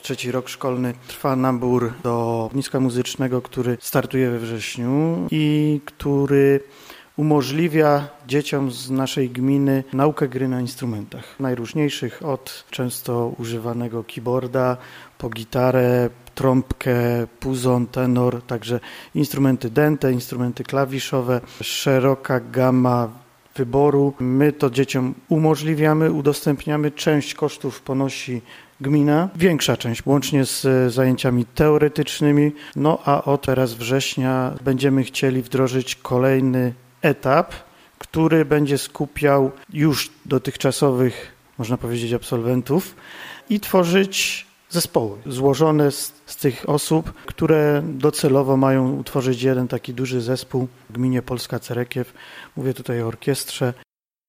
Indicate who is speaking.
Speaker 1: Trzeci rok szkolny trwa nabór do ogniska muzycznego, który startuje we wrześniu i który umożliwia dzieciom z naszej gminy naukę gry na instrumentach najróżniejszych, od często używanego keyboarda po gitarę, trąbkę, puzon, tenor, także instrumenty dęte, instrumenty klawiszowe, szeroka gama wyboru. My to dzieciom umożliwiamy, udostępniamy. Część kosztów ponosi gmina, większa część, łącznie z zajęciami teoretycznymi. No a od teraz września będziemy chcieli wdrożyć kolejny etap, który będzie skupiał już dotychczasowych, można powiedzieć, absolwentów i tworzyć zespoły złożone z tych osób, które docelowo mają utworzyć jeden taki duży zespół w gminie Polska Cerekiew. Mówię tutaj o orkiestrze.